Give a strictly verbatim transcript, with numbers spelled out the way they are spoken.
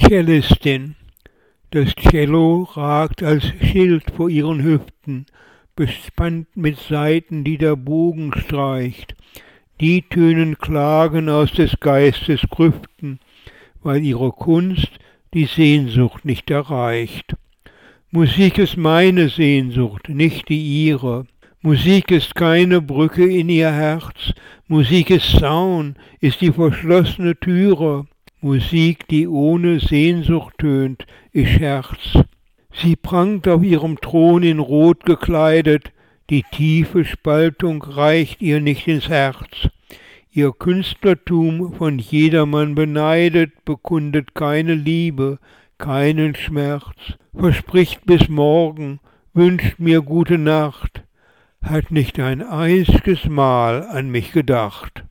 Cellistin. Das Cello ragt als Schild vor ihren Hüften, bespannt mit Saiten, die der Bogen streicht. Die tönen Klagen aus des Geistes Grüften, weil ihre Kunst die Sehnsucht nicht erreicht. Musik ist meine Sehnsucht, nicht die ihre. Musik ist keine Brücke in ihr Herz. Musik ist Zaun, ist die verschlossene Türe. Musik, die ohne Sehnsucht tönt, ist Scherz. Sie prangt auf ihrem Thron in Rot gekleidet, die tiefe Spaltung reicht ihr nicht ins Herz. Ihr Künstlertum, von jedermann beneidet, bekundet keine Liebe, keinen Schmerz, verspricht bis morgen, wünscht mir gute Nacht, hat nicht ein einziges Mal an mich gedacht.